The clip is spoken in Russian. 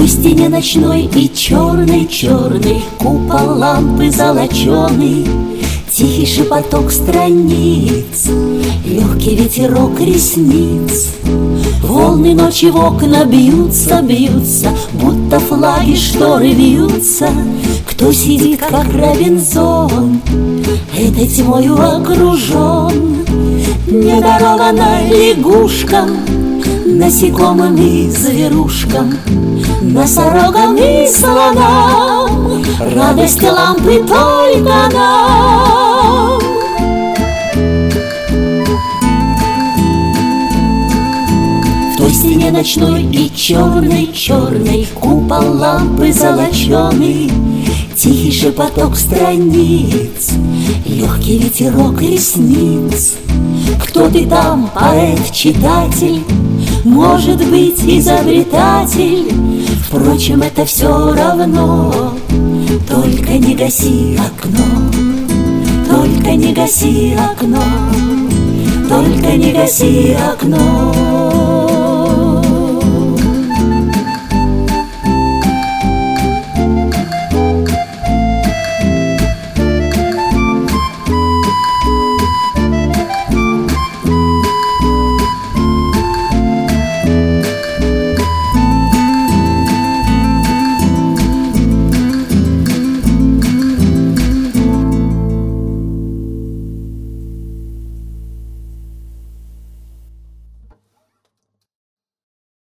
той стене ночной и черный-черный купол лампы золоченый, тихий шепоток страниц, легкий ветерок ресниц. Волны ночи в окна бьются, бьются, будто флаги шторы вьются. Кто сидит, как Робинзон, этой тьмою окружен? Не дорога на лягушкам, насекомым и зверушкам, носорогам и слонам, радость лампы только нам. В той стене ночной и черный-черный купол лампы золоченый, тихий шепоток страниц, легкий ветерок ресниц. Кто ты там, поэт, читатель, может быть, изобретатель? Впрочем, это все равно. Только не гаси окно, только не гаси окно, только не гаси окно.